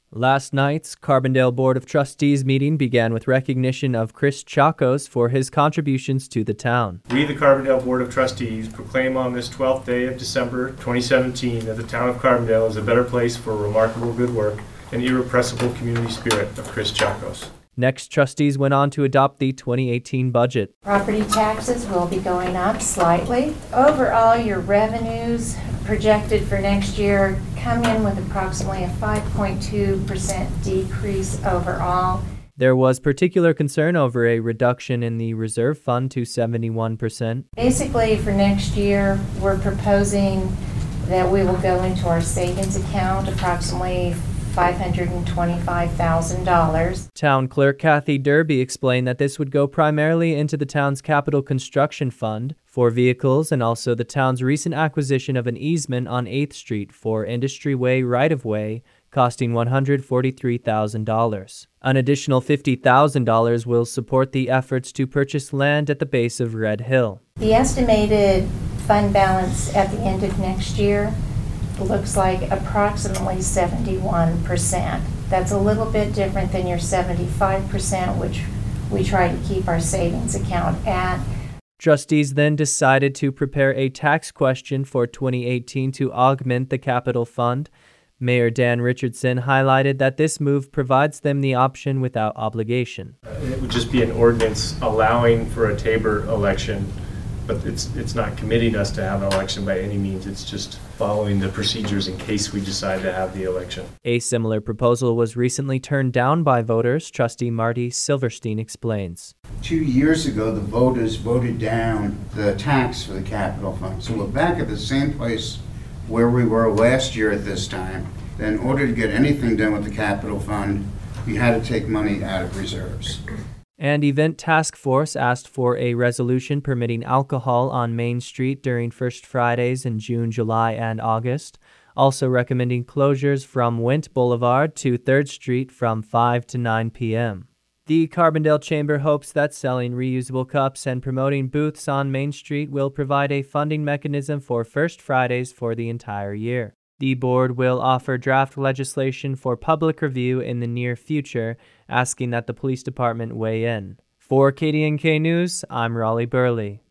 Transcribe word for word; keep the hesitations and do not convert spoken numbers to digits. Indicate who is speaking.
Speaker 1: Last night's Carbondale Board of Trustees meeting began with recognition of Chris Chacos for his contributions to the town.
Speaker 2: We, the Carbondale Board of Trustees, proclaim on this twelfth day of December twenty seventeen that the town of Carbondale is a better place for remarkable good work and irrepressible community spirit of Chris Chacos.
Speaker 1: Next, trustees went on to adopt the twenty eighteen budget.
Speaker 3: Property taxes will be going up slightly. Overall, your revenues projected for next year come in with approximately a five point two percent decrease overall.
Speaker 1: There was particular concern over a reduction in the reserve fund to seventy-one percent.
Speaker 3: Basically, for next year, we're proposing that we will go into our savings account approximately five hundred twenty-five thousand dollars.
Speaker 1: Town Clerk Kathy Derby explained that this would go primarily into the town's capital construction fund for vehicles and also the town's recent acquisition of an easement on eighth street for Industry Way right-of-way costing one hundred forty-three thousand dollars. An additional fifty thousand dollars will support the efforts to purchase land at the base of Red Hill.
Speaker 3: The estimated fund balance at the end of next year looks like approximately seventy-one percent. That's a little bit different than your seventy-five percent, which we try to keep our savings account at.
Speaker 1: Trustees then decided to prepare a tax question for twenty eighteen to augment the capital fund. Mayor Dan Richardson highlighted that this move provides them the option without obligation.
Speaker 2: Uh, it would just be an ordinance allowing for a Tabor election, but it's it's not committing us to have an election by any means. It's just following the procedures in case we decide to have the election.
Speaker 1: A similar proposal was recently turned down by voters. Trustee Marty Silverstein explains.
Speaker 4: Two years ago, the voters voted down the tax for the capital fund. So we're back at the same place where we were last year at this time. In order to get anything done with the capital fund, we had to take money out of reserves.
Speaker 1: And Event Task Force asked for a resolution permitting alcohol on Main Street during First Fridays in June, July, and August, also recommending closures from Wint Boulevard to third Street from five to nine p.m. The Carbondale Chamber hopes that selling reusable cups and promoting booths on Main Street will provide a funding mechanism for First Fridays for the entire year. The board will offer draft legislation for public review in the near future, asking that the police department weigh in. For K D N K News, I'm Raleigh Burley.